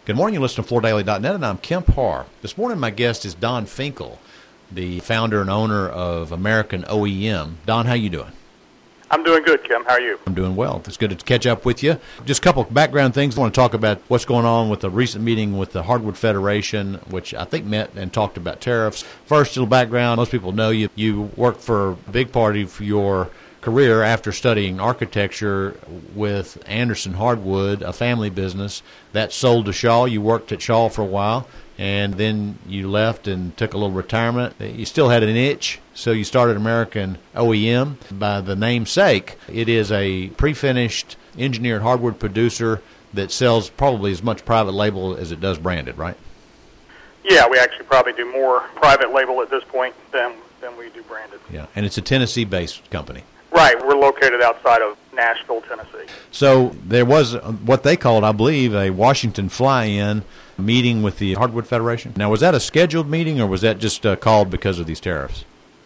Good morning. You listen to FloorDaily.net, and I'm Kemp Harr. This morning, my guest is Don Finkel, the founder and owner of American OEM. Don, how you doing? I'm doing good, Kim. How are you? I'm doing well. It's good to catch up with you. Just a couple of background things. I want to talk about what's going on with the recent meeting with the Hardwood Federation, which I think met and talked about tariffs. First, a little background. Most people know you. You worked for a big part of your career after studying architecture with Anderson Hardwood, a family business that sold to Shaw. You worked at Shaw for a while, and then you left and took a little retirement. You still had an itch, so you started American OEM. By the namesake, it is a pre-finished engineered hardwood producer that sells probably as much private label as it does branded, right? Yeah, we actually probably do more private label at this point than we do branded. Yeah, and it's a Tennessee-based company. Right, we're located outside of Nashville, Tennessee. So there was what they called, I believe, a Washington fly-in meeting with the Hardwood Federation. Now, was that a scheduled meeting, or was that just called because of these tariffs?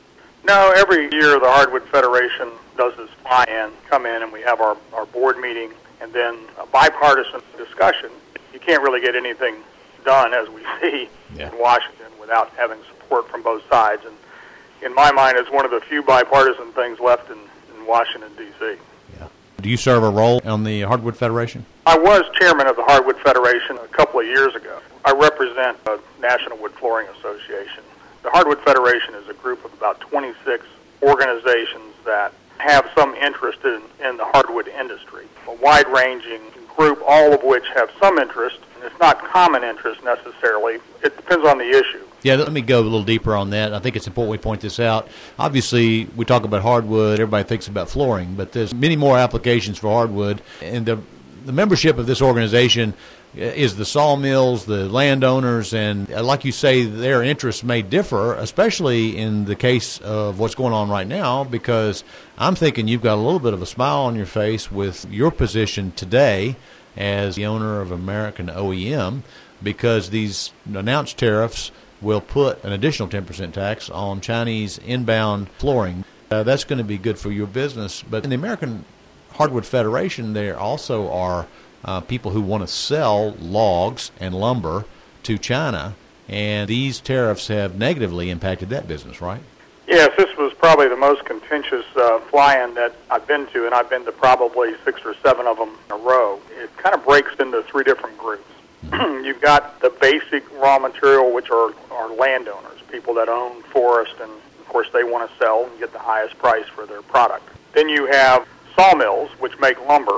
No, every year the Hardwood Federation does this fly-in, come in, and we have our board meeting, and then a bipartisan discussion. You can't really get anything done, as we see in Washington, without having support from both sides. And in my mind, it's one of the few bipartisan things left in Washington, D.C. Yeah. Do you serve a role on the Hardwood Federation? I was chairman of the Hardwood Federation a couple of years ago. I represent the National Wood Flooring Association. The Hardwood Federation is a group of about 26 organizations that have some interest in the hardwood industry, a wide-ranging group, all of which have some interest. And it's not common interest necessarily. It depends on the issue. Yeah, let me go a little deeper on that. I think it's important we point this out. Obviously, we talk about hardwood, everybody thinks about flooring, but there's many more applications for hardwood. And the membership of this organization is the sawmills, the landowners, and like you say, their interests may differ, especially in the case of what's going on right now, because I'm thinking you've got a little bit of a smile on your face with your position today as the owner of American OEM, because these announced tariffs will put an additional 10% tax on Chinese inbound flooring. That's going to be good for your business. But in the American Hardwood Federation, there also are people who want to sell logs and lumber to China, and these tariffs have negatively impacted that business, right? Yes, this was probably the most contentious fly-in that I've been to, and I've been to probably 6 or 7 of them in a row. It kind of breaks into 3 different groups. You've got the basic raw material, which are landowners, people that own forest, and of course they want to sell and get the highest price for their product. Then you have sawmills, which make lumber,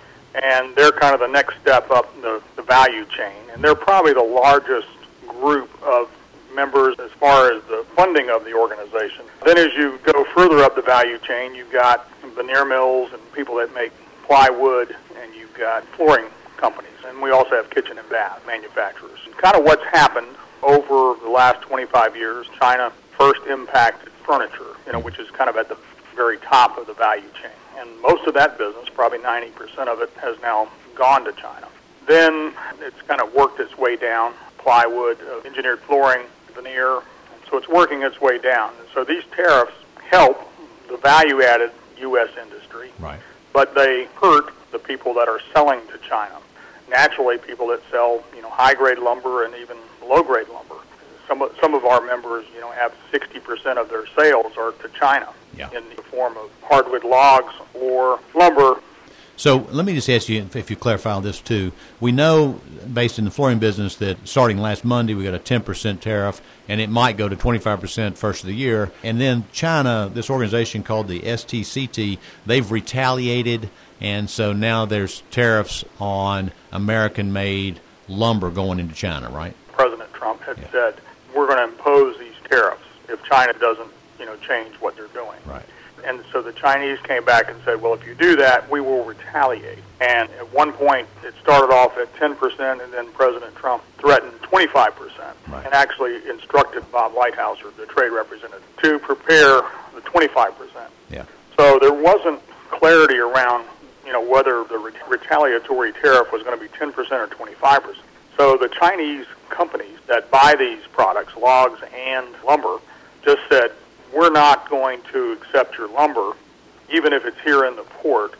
and they're kind of the next step up in the value chain, and they're probably the largest group of members as far as the funding of the organization. Then as you go further up the value chain, you've got veneer mills and people that make plywood, and you've got flooring companies, and we also have kitchen and bath manufacturers. And kind of what's happened over the last 25 years, China first impacted furniture, which is kind of at the very top of the value chain. And most of that business, probably 90% of it, has now gone to China. Then it's kind of worked its way down, plywood, engineered flooring, veneer, and so it's working its way down. And so these tariffs help the value-added U.S. industry, right, but they hurt the people that are selling to China. Naturally, people that sell, high-grade lumber and even low-grade lumber. Some of our members, have 60% of their sales are to China in the form of hardwood logs or lumber. So let me just ask you if you clarify this too. We know, based in the flooring business, that starting last Monday we got a 10% tariff, and it might go to 25% first of the year. And then China, this organization called the STCT, they've retaliated, and so now there's tariffs on American-made lumber going into China, right? President Trump had said, we're going to impose these tariffs if China doesn't, change what they're doing. Right. And so the Chinese came back and said, well, if you do that, we will retaliate. And at one point, it started off at 10%, and then President Trump threatened 25%, and actually instructed Bob Lighthizer, the trade representative, to prepare the 25%. Yeah. So there wasn't clarity around, whether the retaliatory tariff was going to be 10% or 25%. So the Chinese companies that buy these products, logs and lumber, just said, we're not going to accept your lumber, even if it's here in the port,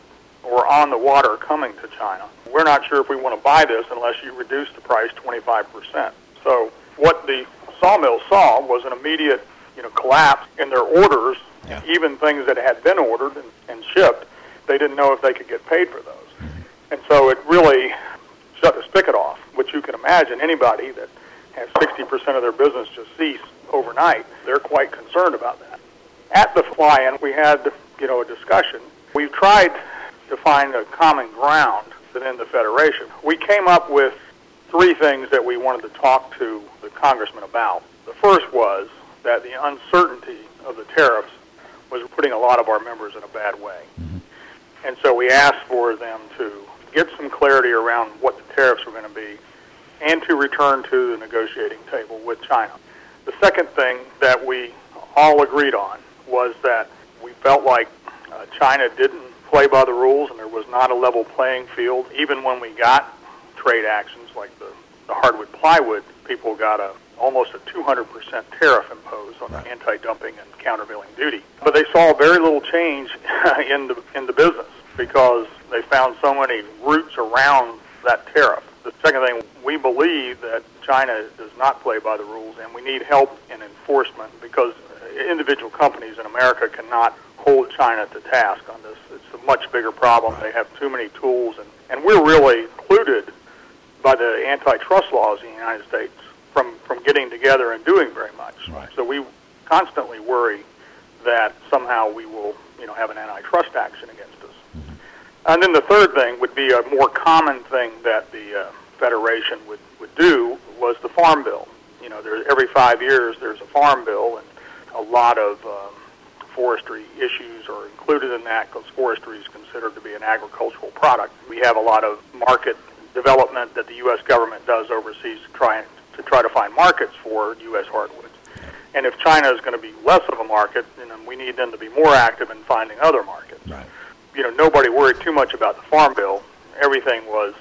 or on the water coming to China. We're not sure if we want to buy this unless you reduce the price 25%. So what the sawmill saw was an immediate, collapse in their orders. Yeah. Even things that had been ordered and shipped, they didn't know if they could get paid for those. Mm-hmm. And so it really shut the spigot off, which you can imagine anybody that has 60% of their business just cease overnight, they're quite concerned about that. At the fly-in, we had, a discussion. We've tried to find a common ground within the Federation. We came up with 3 things that we wanted to talk to the congressman about. The first was that the uncertainty of the tariffs was putting a lot of our members in a bad way. Mm-hmm. And so we asked for them to get some clarity around what the tariffs were going to be and to return to the negotiating table with China. The second thing that we all agreed on was that we felt like China didn't play by the rules and there was not a level playing field. Even when we got trade actions like the hardwood plywood, people got almost a 200% tariff imposed on right. anti-dumping and countervailing duty. But they saw very little change in the business because they found so many routes around that tariff. The second thing, we believe that China does not play by the rules, and we need help in enforcement because individual companies in America cannot hold China to task on this. It's a much bigger problem. They have too many tools, and we're really included by the antitrust laws in the United States from getting together and doing very much. Right. So we constantly worry that somehow we will, have an antitrust action against us. Mm-hmm. And then the third thing would be a more common thing that the Federation would do was the Farm Bill. Every 5 years there's a Farm Bill, and a lot of forestry issues are included in that because forestry is considered to be an agricultural product. We have a lot of market development that the U.S. government does overseas to try to find markets for U.S. hardwoods. And if China is going to be less of a market, we need them to be more active in finding other markets. Right. Nobody worried too much about the Farm Bill. Everything was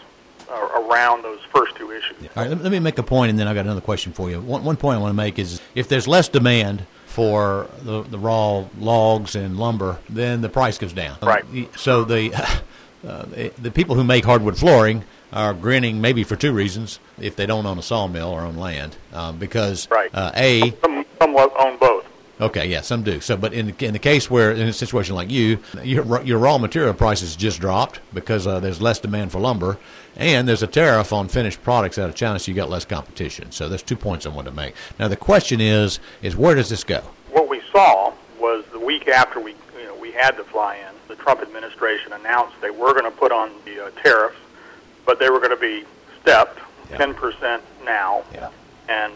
around those first 2 issues. All right, let me make a point, and then I've got another question for you. One point I want to make is if there's less demand for the raw logs and lumber, then the price goes down. Right. So the people who make hardwood flooring are grinning maybe for 2 reasons if they don't own a sawmill or own land. Because, right. Some own both. Okay, yeah, some do. So, but in the case where, in a situation like your raw material prices just dropped because there's less demand for lumber, and there's a tariff on finished products out of China, so you got less competition. So there's 2 points I want to make. Now the question is where does this go? What we saw was the week after we had the fly-in, the Trump administration announced they were going to put on the tariffs, but they were going to be stepped, 10% now, and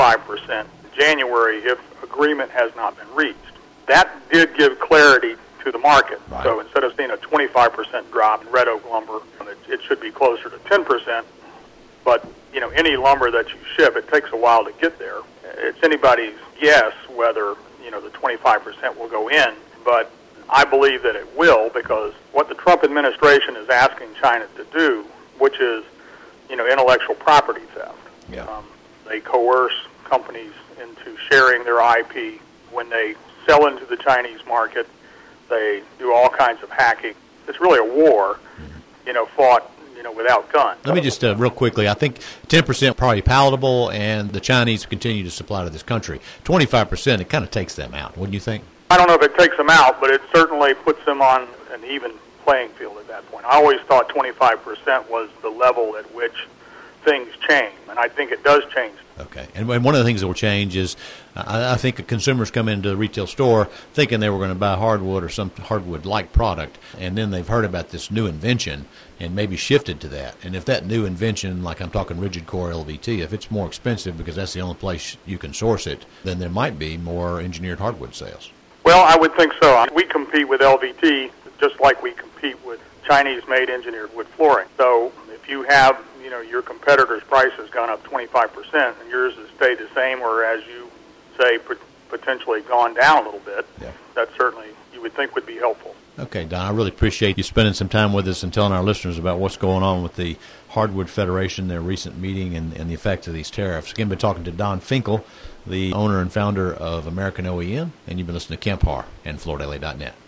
25% January if agreement has not been reached. That did give clarity to the market. Right. So instead of seeing a 25% drop in red oak lumber, it should be closer to 10%. But, any lumber that you ship, it takes a while to get there. It's anybody's guess whether, the 25% will go in. But I believe that it will because what the Trump administration is asking China to do, which is, intellectual property theft. Yeah. They coerce companies into sharing their IP. When they sell into the Chinese market, they do all kinds of hacking. It's really a war, fought, without guns. Let me just real quickly, I think 10% probably palatable, and the Chinese continue to supply to this country. 25%, it kind of takes them out, wouldn't you think? I don't know if it takes them out, but it certainly puts them on an even playing field at that point. I always thought 25% was the level at which things change, and I think it does change. Okay, and one of the things that will change is I think consumers come into the retail store thinking they were going to buy hardwood or some hardwood-like product, and then they've heard about this new invention and maybe shifted to that. And if that new invention, like I'm talking rigid core LVT, if it's more expensive because that's the only place you can source it, then there might be more engineered hardwood sales. Well, I would think so. We compete with LVT just like we compete with Chinese-made engineered wood flooring. So if you have, your competitor's price has gone up 25% and yours has stayed the same, or as you say, potentially gone down a little bit, that certainly you would think would be helpful. Okay, Don, I really appreciate you spending some time with us and telling our listeners about what's going on with the Hardwood Federation, their recent meeting, and the effect of these tariffs. Again, been talking to Don Finkel, the owner and founder of American OEM, and you've been listening to Kemp Harr and FloorDaily.net.